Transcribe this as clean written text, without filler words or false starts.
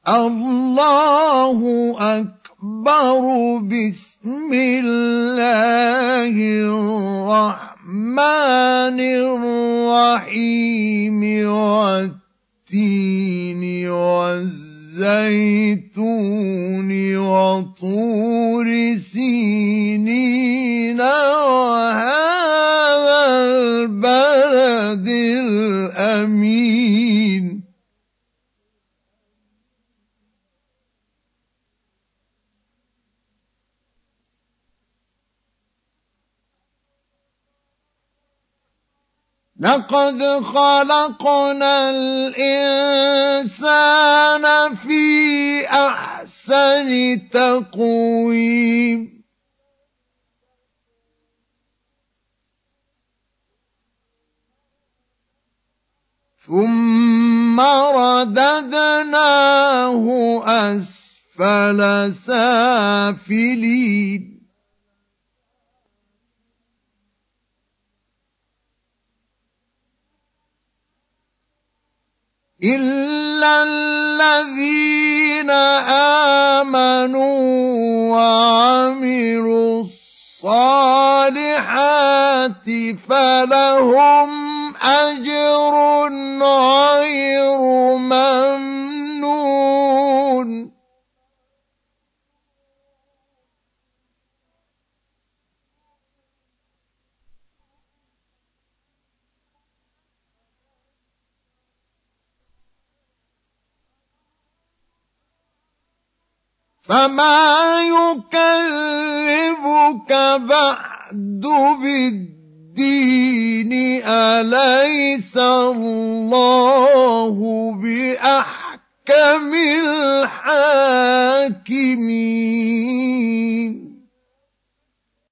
الله أكبر. بسم الله الرحمن الرحيم. والتين والزيتون وطور سينين وهذا البلد الأمين. لقد خلقنا الإنسان في أحسن تقويم. ثم رددناه أسفل سافلين. إلا الذين آمنوا وعملوا الصالحات فلهم أجر غير ممنون. فما يكذبك بعد بالدين. أليس الله بأحكم الحاكمين.